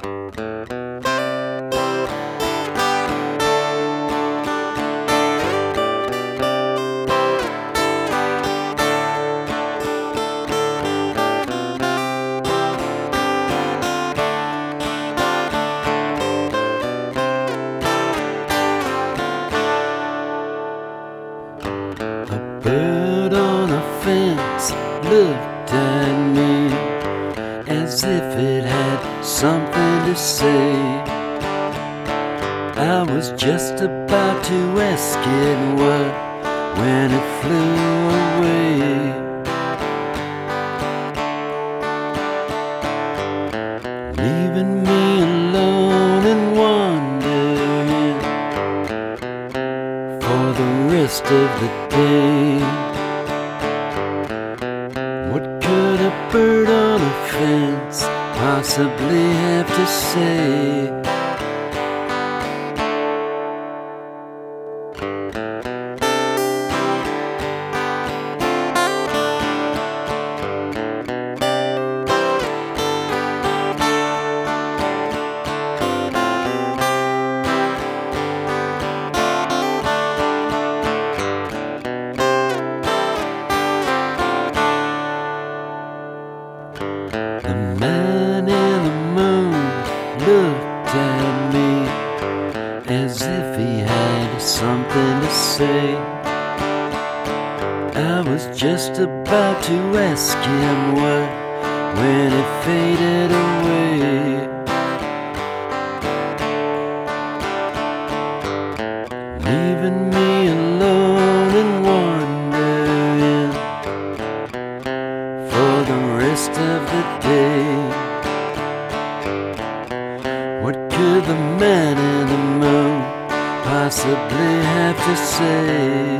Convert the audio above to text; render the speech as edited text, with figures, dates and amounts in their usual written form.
Bird on a fence looked at me as if it had something to say. I was just about to ask it what when it flew away. Leaving me alone and wondering for the rest of the day. What could a bird on a fence possibly have to say? The man in the moon looked at me as if he had something to say. I was just about to ask him what when it faded away. Leaving me alone and wondering for the rest of the day. What could the man in the moon possibly have to say?